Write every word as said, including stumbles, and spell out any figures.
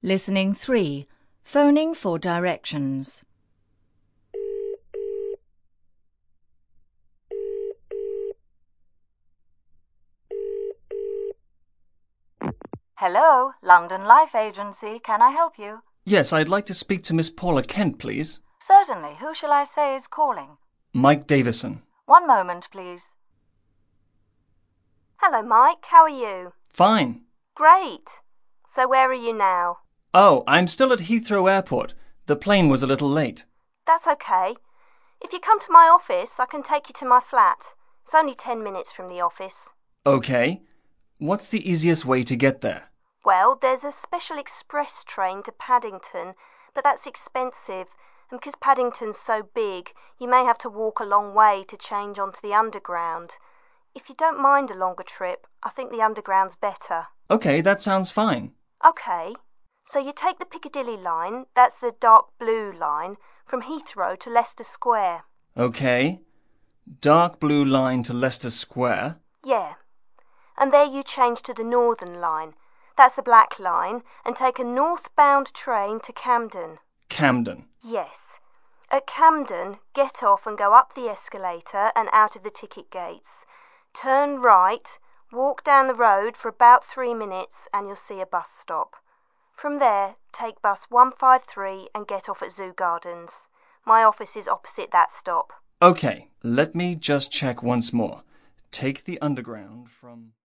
Listening three. Phoning for directions. Hello, London Life Agency. Can I help you? Yes, I'd like to speak to Miss Paula Kent, please. Certainly. Who shall I say is calling? Mike Davison. One moment, please. Hello, Mike. How are you? Fine. Great. So where are you now? Oh, I'm still at Heathrow Airport. The plane was a little late. That's okay. If you come to my office, I can take you to my flat. It's only ten minutes from the office. Okay. What's the easiest way to get there? Well, there's a special express train to Paddington, but that's expensive, and because Paddington's so big, you may have to walk a long way to change onto the Underground. If you don't mind a longer trip, I think the Underground's better. Okay, that sounds fine. Okay. So you take the Piccadilly line, that's the dark blue line, from Heathrow to Leicester Square. Okay. Dark blue line to Leicester Square. Yeah. And there you change to the Northern line. That's the black line, and take a northbound train to Camden. Camden. Yes. At Camden, get off and go up the escalator and out of the ticket gates. Turn right, walk down the road for about three minutes and you'll see a bus stop. From there, take bus one five three and get off at Zoo Gardens. My office is opposite that stop. Okay, let me just check once more. Take the Underground from...